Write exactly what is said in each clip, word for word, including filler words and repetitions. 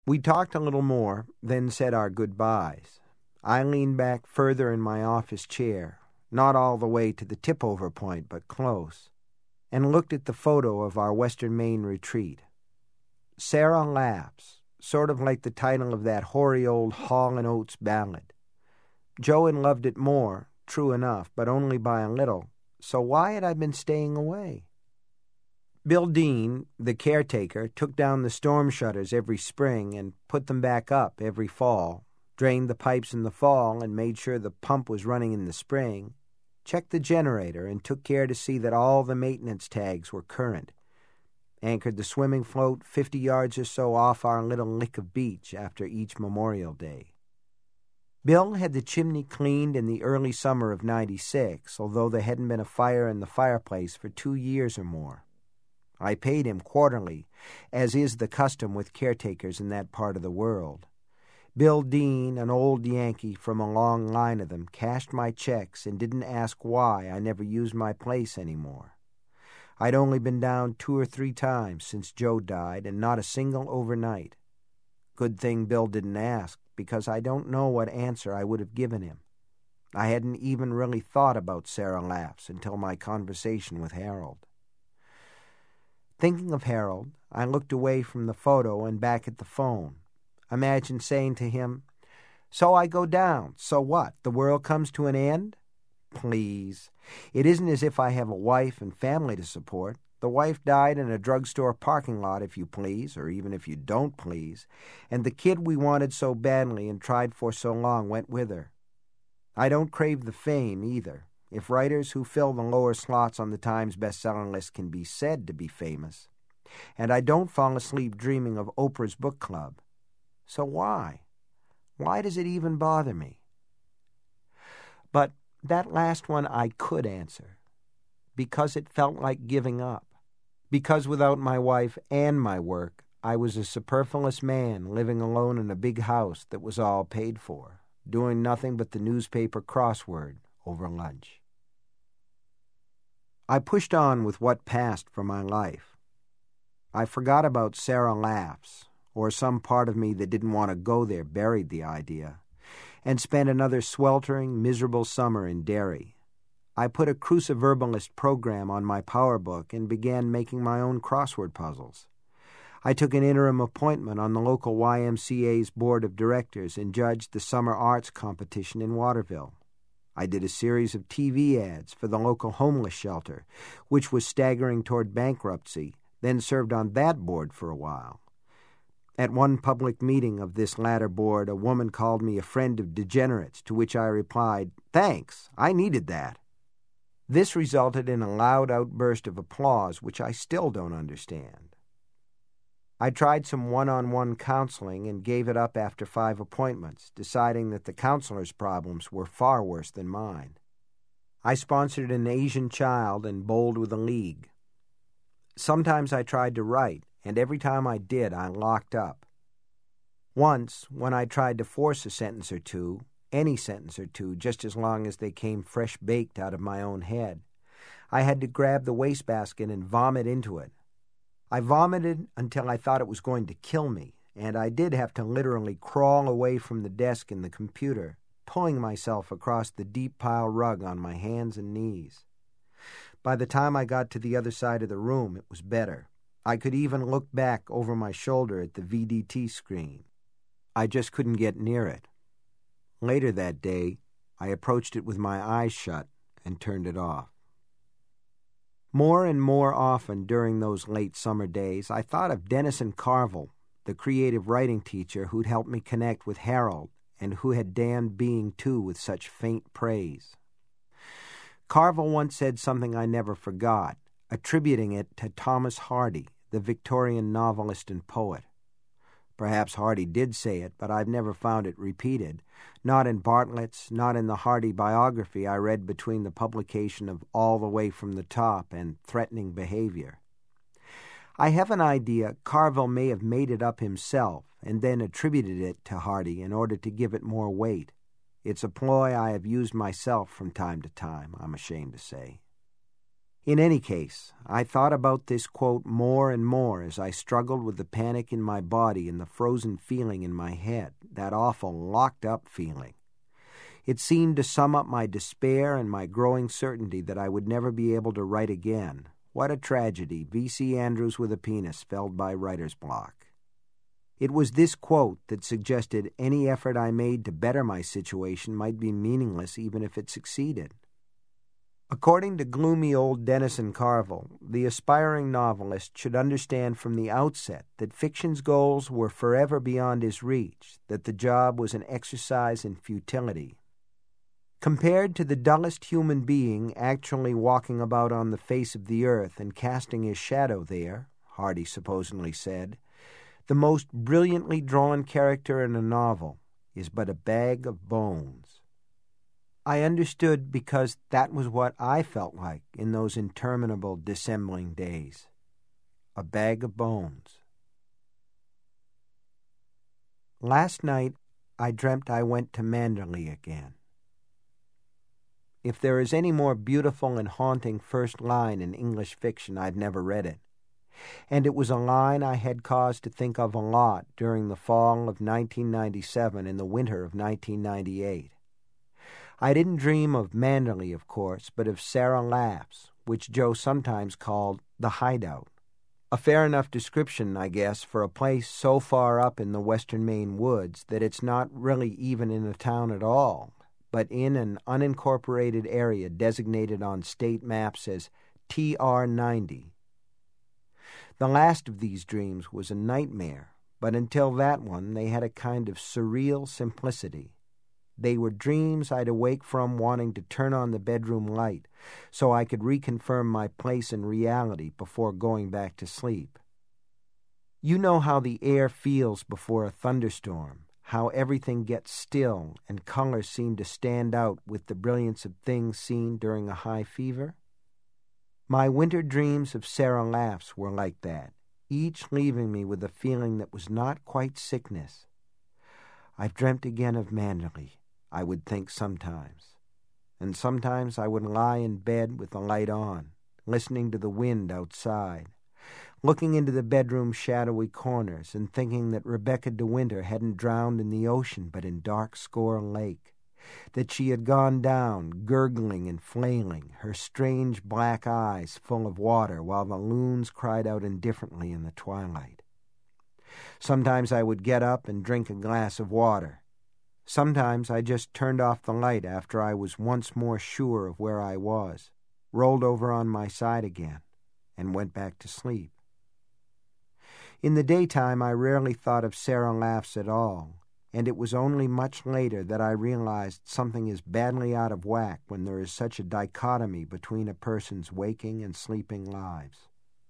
We talked a little more, then said our goodbyes. I leaned back further in my office chair, not all the way to the tip-over point, but close, and looked at the photo of our Western Maine retreat. Sarah laughs, sort of like the title of that hoary old Hall and Oates ballad. Joe had loved it more, true enough, but only by a little, so why had I been staying away? Bill Dean, the caretaker, took down the storm shutters every spring and put them back up every fall, drained the pipes in the fall and made sure the pump was running in the spring, checked the generator and took care to see that all the maintenance tags were current, anchored the swimming float fifty yards or so off our little lick of beach after each Memorial Day. Bill had the chimney cleaned in the early summer of ninety-six, although there hadn't been a fire in the fireplace for two years or more. I paid him quarterly, as is the custom with caretakers in that part of the world. Bill Dean, an old Yankee from a long line of them, cashed my checks and didn't ask why I never used my place anymore. I'd only been down two or three times since Joe died, and not a single overnight. Good thing Bill didn't ask, because I don't know what answer I would have given him. I hadn't even really thought about Sarah Laughs until my conversation with Harold. Thinking of Harold, I looked away from the photo and back at the phone. Imagined saying to him, "So I go down. So what? The world comes to an end?" Please. It isn't as if I have a wife and family to support. The wife died in a drugstore parking lot, if you please, or even if you don't please, and the kid we wanted so badly and tried for so long went with her. I don't crave the fame, either. If writers who fill the lower slots on the Times bestselling list can be said to be famous. And I don't fall asleep dreaming of Oprah's book club. So why? Why does it even bother me? But that last one I could answer. Because it felt like giving up. Because without my wife and my work, I was a superfluous man living alone in a big house that was all paid for, doing nothing but the newspaper crossword over lunch. I pushed on with what passed for my life. I forgot about Sarah Laughs, or some part of me that didn't want to go there buried the idea, and spent another sweltering, miserable summer in Derry. I put a cruciverbalist program on my PowerBook and began making my own crossword puzzles. I took an interim appointment on the local Y M C A's board of directors and judged the summer arts competition in Waterville. I did a series of T V ads for the local homeless shelter, which was staggering toward bankruptcy, then served on that board for a while. At one public meeting of this latter board, a woman called me a friend of degenerates, to which I replied, "Thanks, I needed that." This resulted in a loud outburst of applause, which I still don't understand. I tried some one-on-one counseling and gave it up after five appointments, deciding that the counselor's problems were far worse than mine. I sponsored an Asian child and bowled with a league. Sometimes I tried to write, and every time I did, I locked up. Once, when I tried to force a sentence or two, any sentence or two, just as long as they came fresh-baked out of my own head, I had to grab the wastebasket and vomit into it. I vomited until I thought it was going to kill me, and I did have to literally crawl away from the desk and the computer, pulling myself across the deep pile rug on my hands and knees. By the time I got to the other side of the room, it was better. I could even look back over my shoulder at the V D T screen. I just couldn't get near it. Later that day, I approached it with my eyes shut and turned it off. More and more often during those late summer days, I thought of Dennison Carville, the creative writing teacher who'd helped me connect with Harold and who had damned being two with such faint praise. Carville once said something I never forgot, attributing it to Thomas Hardy, the Victorian novelist and poet. Perhaps Hardy did say it, but I've never found it repeated, not in Bartlett's, not in the Hardy biography I read between the publication of All the Way from the Top and Threatening Behavior. I have an idea Carville may have made it up himself and then attributed it to Hardy in order to give it more weight. It's a ploy I have used myself from time to time, I'm ashamed to say. In any case, I thought about this quote more and more as I struggled with the panic in my body and the frozen feeling in my head, that awful locked-up feeling. It seemed to sum up my despair and my growing certainty that I would never be able to write again. What a tragedy, V C Andrews with a penis, felled by writer's block. It was this quote that suggested any effort I made to better my situation might be meaningless even if it succeeded. According to gloomy old Denison Carville, the aspiring novelist should understand from the outset that fiction's goals were forever beyond his reach, that the job was an exercise in futility. Compared to the dullest human being actually walking about on the face of the earth and casting his shadow there, Hardy supposedly said, the most brilliantly drawn character in a novel is but a bag of bones. I understood because that was what I felt like in those interminable dissembling days. A bag of bones. Last night I dreamt I went to Manderley again. If there is any more beautiful and haunting first line in English fiction, I've never read it. And it was a line I had cause to think of a lot during the fall of nineteen ninety-seven and the winter of nineteen ninety-eight. I didn't dream of Manderley, of course, but of Sarah Laughs, which Joe sometimes called the hideout. A fair enough description, I guess, for a place so far up in the western Maine woods that it's not really even in a town at all, but in an unincorporated area designated on state maps as T R ninety. The last of these dreams was a nightmare, but until that one they had a kind of surreal simplicity. They were dreams I'd awake from wanting to turn on the bedroom light so I could reconfirm my place in reality before going back to sleep. You know how the air feels before a thunderstorm, how everything gets still and colors seem to stand out with the brilliance of things seen during a high fever? My winter dreams of Sarah Laughs were like that, each leaving me with a feeling that was not quite sickness. I've dreamt again of Manderley, I would think sometimes. And sometimes I would lie in bed with the light on, listening to the wind outside, looking into the bedroom's shadowy corners and thinking that Rebecca De Winter hadn't drowned in the ocean but in Dark Score Lake, that she had gone down, gurgling and flailing, her strange black eyes full of water while the loons cried out indifferently in the twilight. Sometimes I would get up and drink a glass of water. Sometimes I just turned off the light after I was once more sure of where I was, rolled over on my side again, and went back to sleep. In the daytime I rarely thought of Sarah Laughs at all, and it was only much later that I realized something is badly out of whack when there is such a dichotomy between a person's waking and sleeping lives.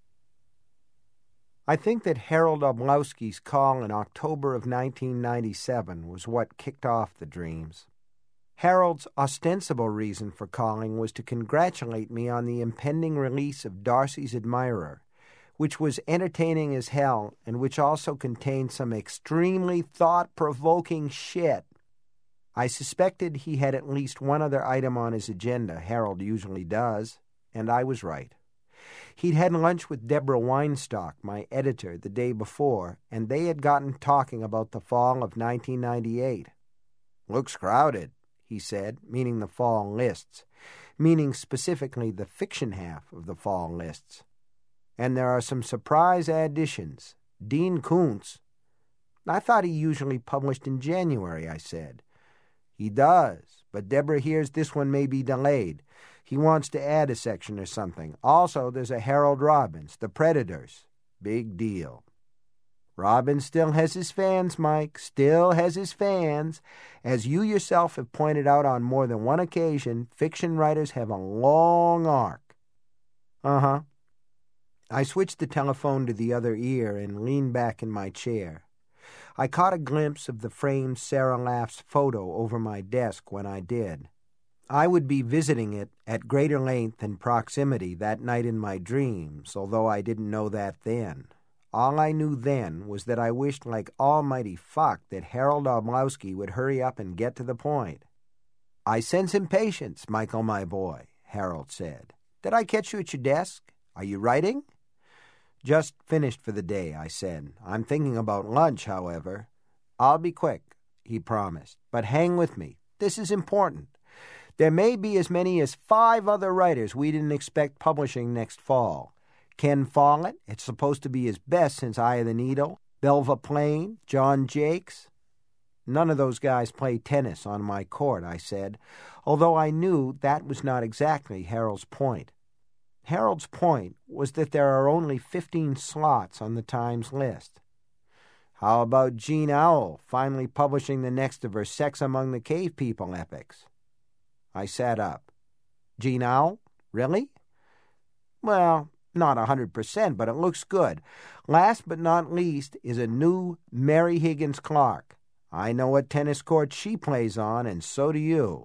I think that Harold Oblowski's call in October of nineteen ninety-seven was what kicked off the dreams. Harold's ostensible reason for calling was to congratulate me on the impending release of Darcy's Admirer, which was entertaining as hell and which also contained some extremely thought-provoking shit. I suspected he had at least one other item on his agenda, Harold usually does, and I was right. He'd had lunch with Deborah Weinstock, my editor, the day before, and they had gotten talking about the fall of nineteen ninety-eight. "Looks crowded," he said, meaning the fall lists, meaning specifically the fiction half of the fall lists. "And there are some surprise additions. Dean Koontz." "I thought he usually published in January," I said. "He does, but Deborah hears this one may be delayed. He wants to add a section or something. Also, there's a Harold Robbins, The Predators. Big deal." Robbins still has his fans, Mike, still has his fans. As you yourself have pointed out on more than one occasion, fiction writers have a long arc. Uh-huh. I switched the telephone to the other ear and leaned back in my chair. I caught a glimpse of the framed Sarah Laughs photo over my desk when I did. I would be visiting it at greater length and proximity that night in my dreams, although I didn't know that then. All I knew then was that I wished like almighty fuck that Harold Oblowski would hurry up and get to the point. "I sense impatience, Michael, my boy," Harold said. Did I catch you at your desk? Are you writing?" "Just finished for the day," I said. "I'm thinking about lunch, however." "I'll be quick," he promised. "But hang with me. This is important. There may be as many as five other writers we didn't expect publishing next fall. Ken Follett, it's supposed to be his best since Eye of the Needle. Belva Plain, John Jakes." "None of those guys play tennis on my court," I said, although I knew that was not exactly Harold's point. Harold's point was that there are only fifteen slots on the Times list. "How about Jean Auel finally publishing the next of her Sex Among the Cave People epics?" I sat up. "Jean Auel? Really?" "Well, not a hundred percent, but it looks good. Last but not least is a new Mary Higgins Clark. I know what tennis court she plays on, and so do you."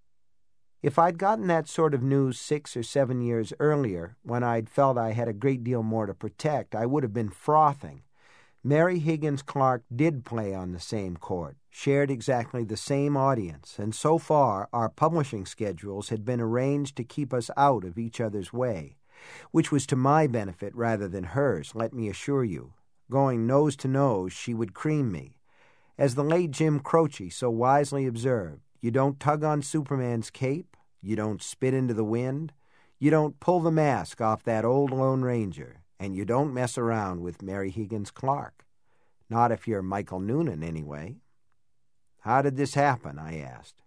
If I'd gotten that sort of news six or seven years earlier, when I'd felt I had a great deal more to protect, I would have been frothing. Mary Higgins Clark did play on the same court, shared exactly the same audience, and so far our publishing schedules had been arranged to keep us out of each other's way, which was to my benefit rather than hers, let me assure you. Going nose to nose, she would cream me. As the late Jim Croce so wisely observed, you don't tug on Superman's cape, you don't spit into the wind, you don't pull the mask off that old Lone Ranger, and you don't mess around with Mary Higgins Clark. Not if you're Michael Noonan, anyway. "How did this happen?" I asked.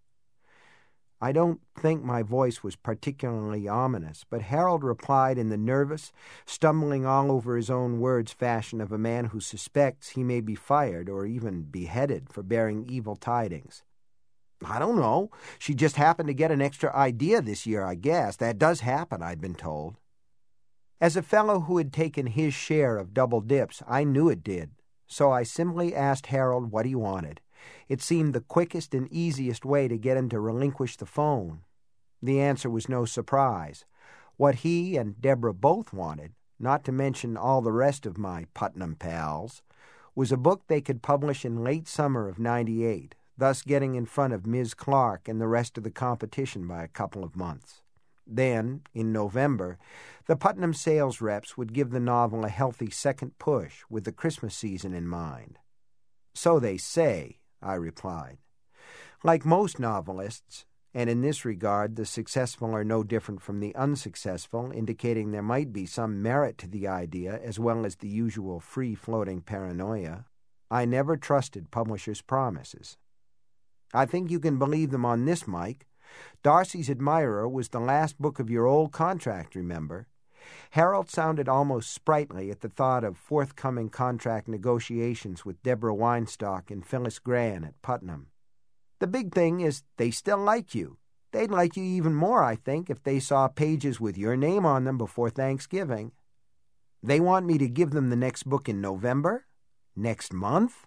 I don't think my voice was particularly ominous, but Harold replied in the nervous, stumbling all over his own words fashion of a man who suspects he may be fired or even beheaded for bearing evil tidings. "I don't know. She just happened to get an extra idea this year, I guess. That does happen, I'd been told." As a fellow who had taken his share of double dips, I knew it did, so I simply asked Harold what he wanted. It seemed the quickest and easiest way to get him to relinquish the phone. The answer was no surprise. What he and Deborah both wanted, not to mention all the rest of my Putnam pals, was a book they could publish in late summer of ninety-eight, thus getting in front of Miz Clark and the rest of the competition by a couple of months. Then, in November, the Putnam sales reps would give the novel a healthy second push with the Christmas season in mind. "So they say," I replied. Like most novelists, and in this regard the successful are no different from the unsuccessful, indicating there might be some merit to the idea as well as the usual free-floating paranoia, I never trusted publishers' promises. "I think you can believe them on this, Mike. Darcy's Admirer was the last book of your old contract, remember?" Harold sounded almost sprightly at the thought of forthcoming contract negotiations with Deborah Weinstock and Phyllis Gran at Putnam. "The big thing is they still like you. They'd like you even more, I think, if they saw pages with your name on them before Thanksgiving." "They want me to give them the next book in November? Next month?"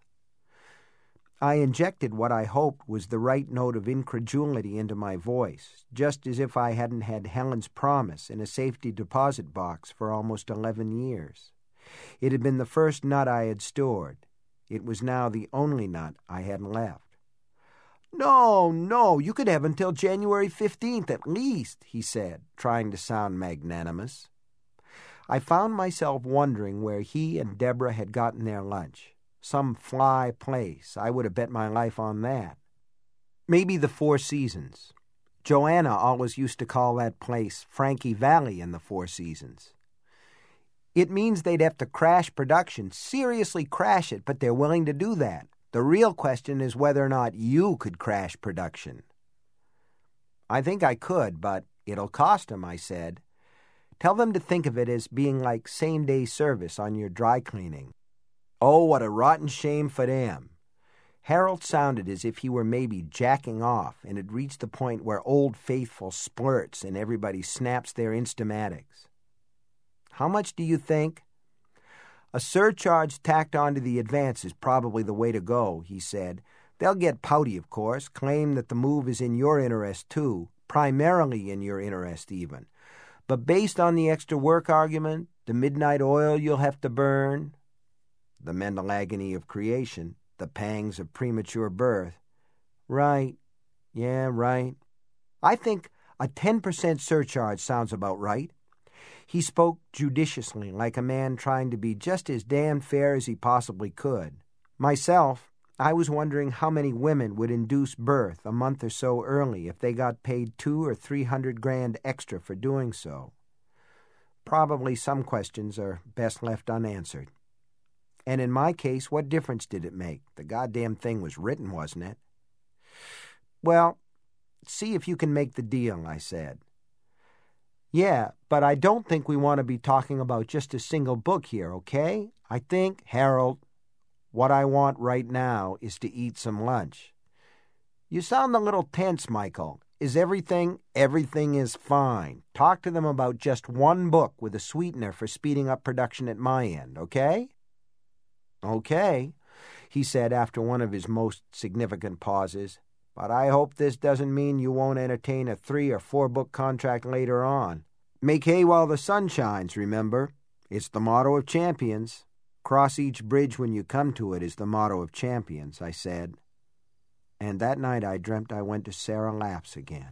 I injected what I hoped was the right note of incredulity into my voice, just as if I hadn't had Helen's promise in a safety deposit box for almost eleven years. It had been the first nut I had stored. It was now the only nut I had left. "No, no, you could have until January fifteenth at least," he said, trying to sound magnanimous. I found myself wondering where he and Deborah had gotten their lunch. Some fly place. I would have bet my life on that. Maybe the Four Seasons. Joanna always used to call that place Frankie Valley in the Four Seasons. It means they'd have to crash production, seriously crash it, but they're willing to do that. The real question is whether or not you could crash production. "I think I could, but it'll cost them," I said. "Tell them to think of it as being like same-day service on your dry cleaning." "Oh, what a rotten shame for them." Harold sounded as if he were maybe jacking off and had reached the point where Old Faithful splurts and everybody snaps their Instamatics. "How much do you think?" "A surcharge tacked onto the advance is probably the way to go," he said. "They'll get pouty, of course, claim that the move is in your interest, too, primarily in your interest, even. But based on the extra work argument, the midnight oil you'll have to burn, the mental agony of creation, the pangs of premature birth." "Right. Yeah, right. I think A ten percent surcharge sounds about right." He spoke judiciously, like a man trying to be just as damn fair as he possibly could. Myself, I was wondering how many women would induce birth a month or so early if they got paid two or three hundred grand extra for doing so. Probably some questions are best left unanswered. And in my case, what difference did it make? The goddamn thing was written, wasn't it? "Well, see if you can make the deal," I said. "Yeah, but I don't think we want to be talking about just a single book here, okay? I think, Harold, what I want right now is to eat some lunch." "You sound a little tense, Michael. Is everything, everything is fine. Talk to them about just one book with a sweetener for speeding up production at my end, okay?" "Okay," he said after one of his most significant pauses. "But I hope this doesn't mean you won't entertain a three- or four-book contract later on. Make hay while the sun shines, remember. It's the motto of champions. Cross each bridge when you come to it is the motto of champions," I said. And that night I dreamt I went to Sarah Lapp's again.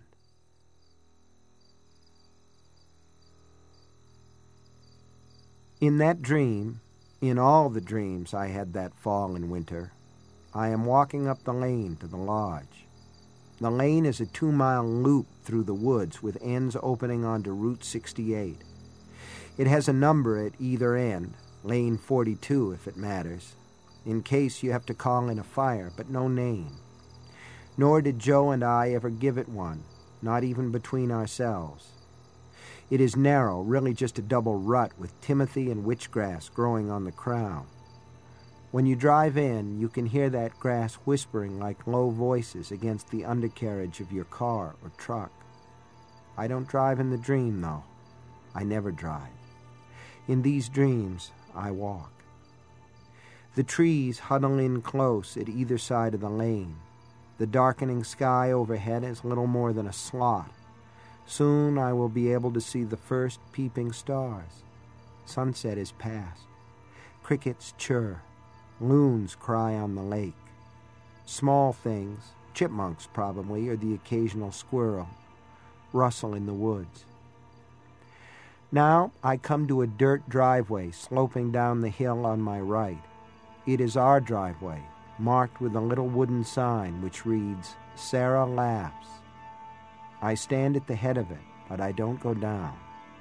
In that dream, in all the dreams I had that fall and winter, I am walking up the lane to the lodge. The lane is a two-mile loop through the woods with ends opening onto Route sixty-eight. It has a number at either end, Lane forty-two if it matters, in case you have to call in a fire, but no name. Nor did Joe and I ever give it one, not even between ourselves. It is narrow, really just a double rut with timothy and witchgrass growing on the crown. When you drive in, you can hear that grass whispering like low voices against the undercarriage of your car or truck. I don't drive in the dream, though. I never drive. In these dreams, I walk. The trees huddle in close at either side of the lane. The darkening sky overhead is little more than a slot. Soon I will be able to see the first peeping stars. Sunset is past. Crickets chirr. Loons cry on the lake. Small things, chipmunks probably, or the occasional squirrel, rustle in the woods. Now I come to a dirt driveway sloping down the hill on my right. It is our driveway, marked with a little wooden sign which reads, "Sarah Lapp's." I stand at the head of it, but I don't go down.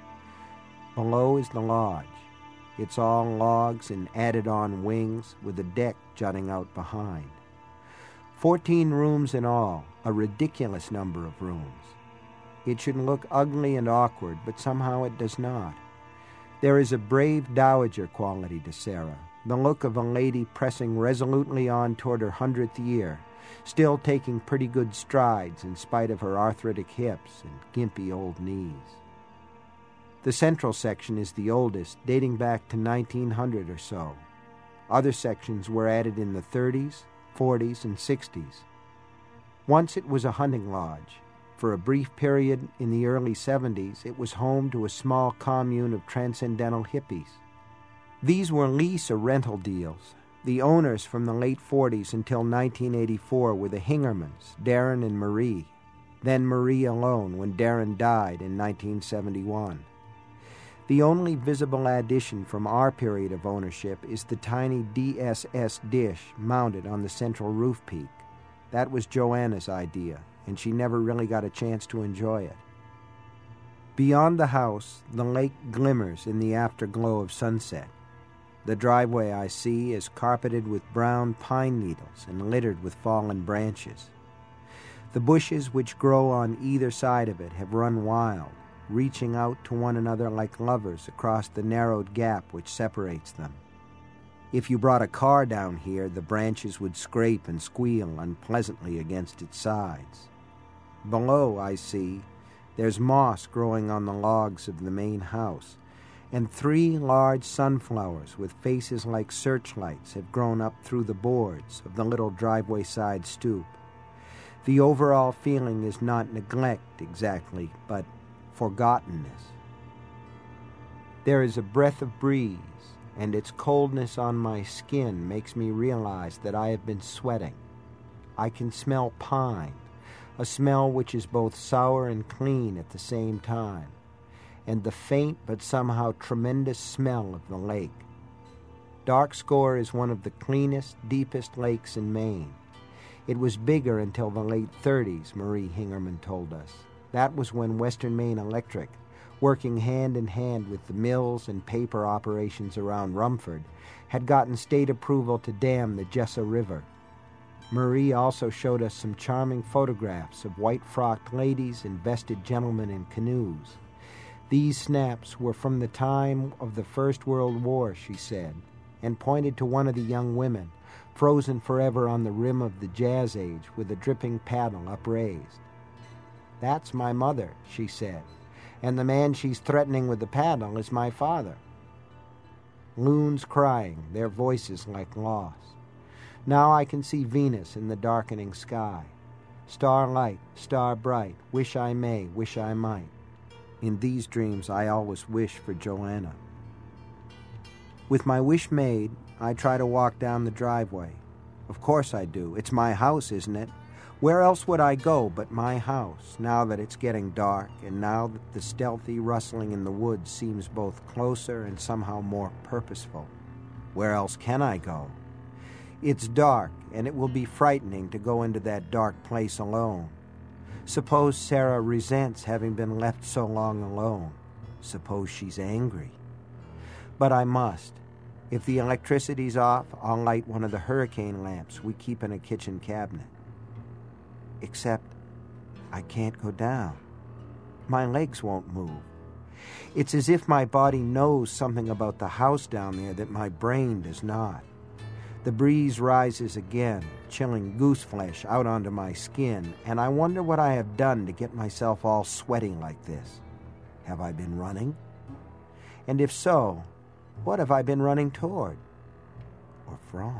Below is the lodge. It's all logs and added-on wings with a deck jutting out behind. Fourteen rooms in all, a ridiculous number of rooms. It should look ugly and awkward, but somehow it does not. There is a brave dowager quality to Sarah, the look of a lady pressing resolutely on toward her hundredth year, still taking pretty good strides in spite of her arthritic hips and gimpy old knees. The central section is the oldest, dating back to nineteen hundred or so. Other sections were added in the thirties, forties, and sixties. Once it was a hunting lodge. For a brief period in the early seventies, it was home to a small commune of transcendental hippies. These were lease or rental deals. The owners from the late forties until nineteen eighty-four were the Hingermans, Darren and Marie, then Marie alone when Darren died in nineteen seventy-one. The only visible addition from our period of ownership is the tiny D S S dish mounted on the central roof peak. That was Joanna's idea, and she never really got a chance to enjoy it. Beyond the house, the lake glimmers in the afterglow of sunset. The driveway I see is carpeted with brown pine needles and littered with fallen branches. The bushes which grow on either side of it have run wild, reaching out to one another like lovers across the narrowed gap which separates them. If you brought a car down here, the branches would scrape and squeal unpleasantly against its sides. Below, I see, there's moss growing on the logs of the main house, and three large sunflowers with faces like searchlights have grown up through the boards of the little driveway side stoop. The overall feeling is not neglect exactly, but forgottenness. There is a breath of breeze, and its coldness on my skin makes me realize that I have been sweating. I can smell pine, a smell which is both sour and clean at the same time, and the faint but somehow tremendous smell of the lake. Dark Score is one of the cleanest, deepest lakes in Maine. It was bigger until the late thirties, Marie Hingerman told us. That was when Western Maine Electric, working hand in hand with the mills and paper operations around Rumford, had gotten state approval to dam the Jessa River. Marie also showed us some charming photographs of white-frocked ladies and vested gentlemen in canoes. These snaps were from the time of the First World War, she said, and pointed to one of the young women, frozen forever on the rim of the Jazz Age with a dripping paddle upraised. "That's my mother," she said, "and the man she's threatening with the paddle is my father." Loons crying, their voices like loss. Now I can see Venus in the darkening sky. Star light, star bright, wish I may, wish I might. In these dreams I always wish for Joanna. With my wish made, I try to walk down the driveway. Of course I do. It's my house, isn't it? Where else would I go but my house, now that it's getting dark, and now that the stealthy rustling in the woods seems both closer and somehow more purposeful? Where else can I go? It's dark, and it will be frightening to go into that dark place alone. Suppose Sarah resents having been left so long alone. Suppose she's angry. But I must. If the electricity's off, I'll light one of the hurricane lamps we keep in a kitchen cabinet. Except I can't go down. My legs won't move. It's as if my body knows something about the house down there that my brain does not. The breeze rises again, chilling goose flesh out onto my skin, and I wonder what I have done to get myself all sweaty like this. Have I been running? And if so, what have I been running toward? Or from?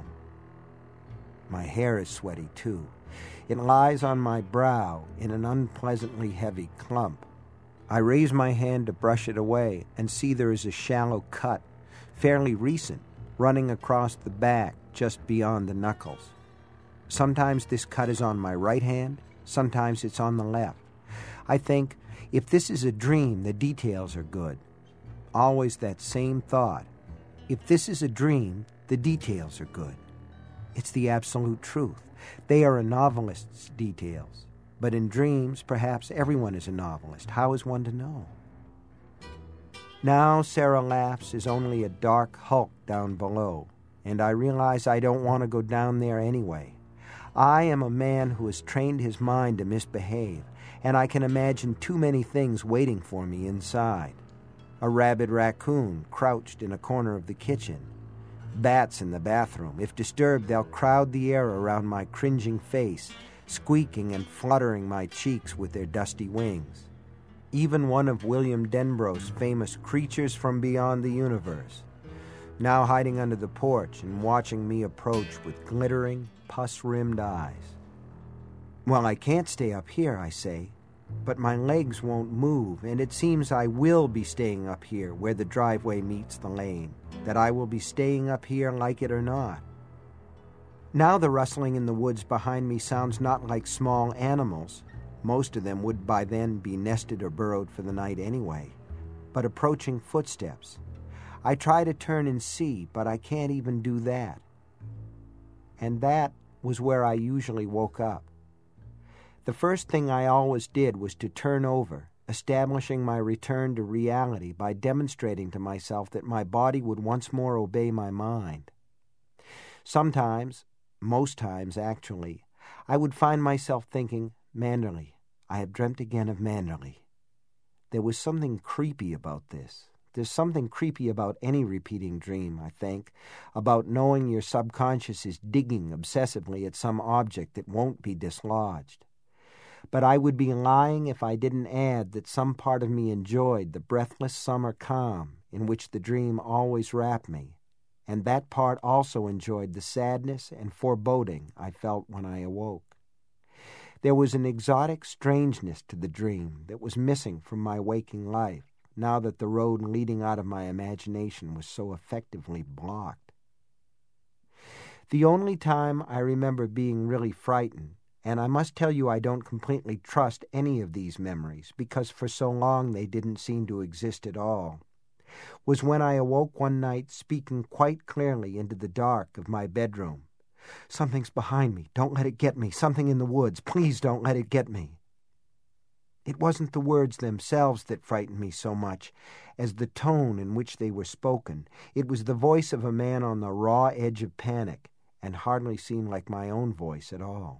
My hair is sweaty, too. It lies on my brow in an unpleasantly heavy clump. I raise my hand to brush it away and see there is a shallow cut, fairly recent, running across the back just beyond the knuckles. Sometimes this cut is on my right hand, sometimes it's on the left. I think, if this is a dream, the details are good. Always that same thought. If this is a dream, the details are good. It's the absolute truth. They are a novelist's details. But in dreams, perhaps everyone is a novelist. How is one to know? Now Sarah Laughs is only a dark hulk down below, and I realize I don't want to go down there anyway. I am a man who has trained his mind to misbehave, and I can imagine too many things waiting for me inside. A rabid raccoon crouched in a corner of the kitchen. Bats in the bathroom. If disturbed, they'll crowd the air around my cringing face, squeaking and fluttering my cheeks with their dusty wings. Even one of William Denbrough's famous creatures from beyond the universe, now hiding under the porch and watching me approach with glittering, pus-rimmed eyes. Well, I can't stay up here, I say, but my legs won't move, and it seems I will be staying up here where the driveway meets the lane, that I will be staying up here like it or not. Now the rustling in the woods behind me sounds not like small animals. Most of them would by then be nested or burrowed for the night anyway, but approaching footsteps. I try to turn and see, but I can't even do that. And that was where I usually woke up. The first thing I always did was to turn over, establishing my return to reality by demonstrating to myself that my body would once more obey my mind. Sometimes, most times actually, I would find myself thinking, Manderley, I have dreamt again of Manderley. There was something creepy about this. There's something creepy about any repeating dream, I think, about knowing your subconscious is digging obsessively at some object that won't be dislodged. But I would be lying if I didn't add that some part of me enjoyed the breathless summer calm in which the dream always wrapped me, and that part also enjoyed the sadness and foreboding I felt when I awoke. There was an exotic strangeness to the dream that was missing from my waking life, now that the road leading out of my imagination was so effectively blocked. The only time I remember being really frightened, and I must tell you I don't completely trust any of these memories, because for so long they didn't seem to exist at all, was when I awoke one night speaking quite clearly into the dark of my bedroom. "Something's behind me. Don't let it get me. Something in the woods. Please don't let it get me." It wasn't the words themselves that frightened me so much as the tone in which they were spoken. It was the voice of a man on the raw edge of panic, and hardly seemed like my own voice at all.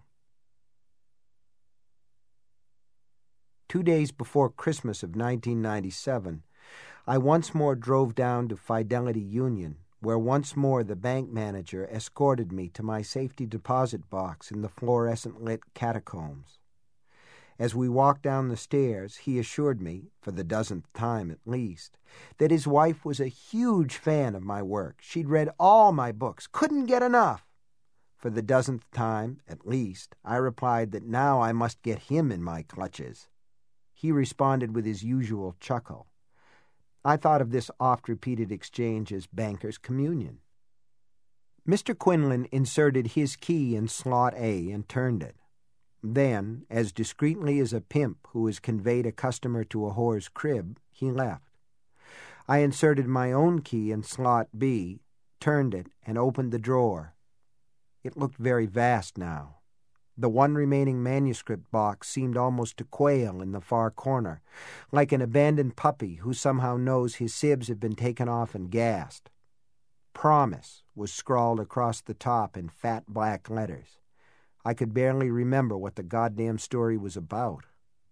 Two days before Christmas of nineteen ninety-seven, I once more drove down to Fidelity Union, where once more the bank manager escorted me to my safety deposit box in the fluorescent-lit catacombs. As we walked down the stairs, he assured me, for the dozenth time at least, that his wife was a huge fan of my work. She'd read all my books, couldn't get enough. For the dozenth time, at least, I replied that now I must get him in my clutches. He responded with his usual chuckle. I thought of this oft-repeated exchange as banker's communion. Mister Quinlan inserted his key in slot A and turned it. Then, as discreetly as a pimp who has conveyed a customer to a whore's crib, he left. I inserted my own key in slot B, turned it, and opened the drawer. It looked very vast now. The one remaining manuscript box seemed almost to quail in the far corner, like an abandoned puppy who somehow knows his sibs have been taken off and gassed. "Promise" was scrawled across the top in fat black letters. I could barely remember what the goddamn story was about.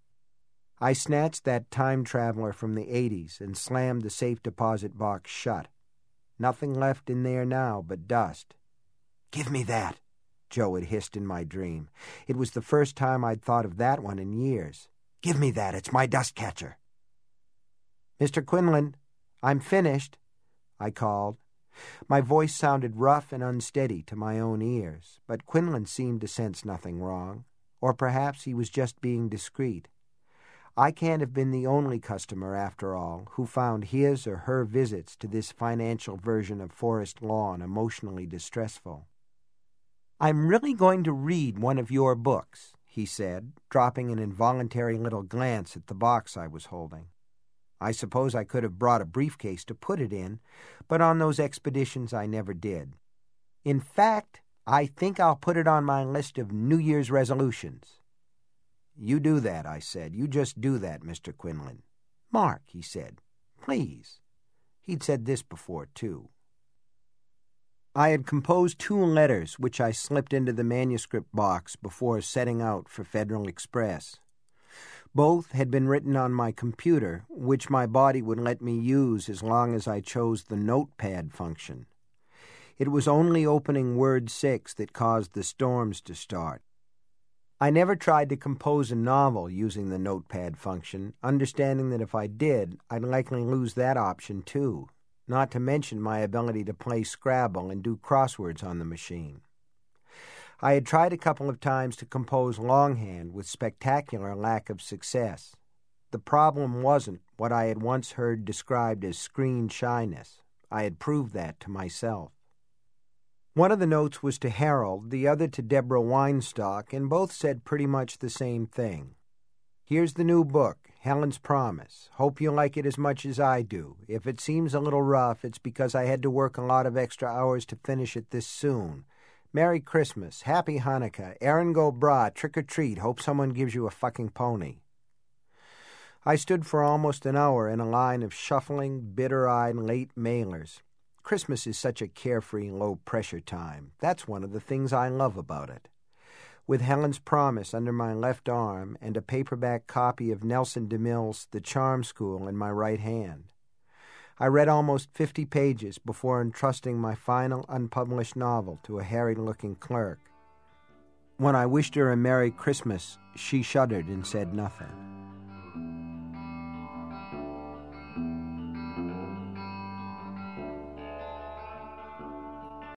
I snatched that time traveler from the eighties and slammed the safe deposit box shut. Nothing left in there now but dust. "Give me that," Joe had hissed in my dream. It was the first time I'd thought of that one in years. "Give me that, it's my dust catcher." "Mister Quinlan, I'm finished," I called. My voice sounded rough and unsteady to my own ears, but Quinlan seemed to sense nothing wrong, or perhaps he was just being discreet. I can't have been the only customer, after all, who found his or her visits to this financial version of Forest Lawn emotionally distressful. "I'm really going to read one of your books," he said, dropping an involuntary little glance at the box I was holding. I suppose I could have brought a briefcase to put it in, but on those expeditions I never did. "In fact, I think I'll put it on my list of New Year's resolutions." "You do that," I said. "You just do that, Mister Quinlan." "Mark," he said, "please." He'd said this before, too. I had composed two letters which I slipped into the manuscript box before setting out for Federal Express. Both had been written on my computer, which my body would let me use as long as I chose the notepad function. It was only opening word six that caused the storms to start. I never tried to compose a novel using the notepad function, understanding that if I did, I'd likely lose that option too, not to mention my ability to play Scrabble and do crosswords on the machine. I had tried a couple of times to compose longhand with spectacular lack of success. The problem wasn't what I had once heard described as screen shyness. I had proved that to myself. One of the notes was to Harold, the other to Deborah Weinstock, and both said pretty much the same thing. "Here's the new book, Helen's Promise. Hope you like it as much as I do. If it seems a little rough, it's because I had to work a lot of extra hours to finish it this soon. Merry Christmas, Happy Hanukkah, Erin go brah, trick or treat, hope someone gives you a fucking pony." I stood for almost an hour in a line of shuffling, bitter-eyed late mailers. Christmas is such a carefree, low-pressure time. That's one of the things I love about it. With Helen's Promise under my left arm and a paperback copy of Nelson DeMille's The Charm School in my right hand. I read almost fifty pages before entrusting my final unpublished novel to a harried-looking clerk. When I wished her a Merry Christmas, she shuddered and said nothing.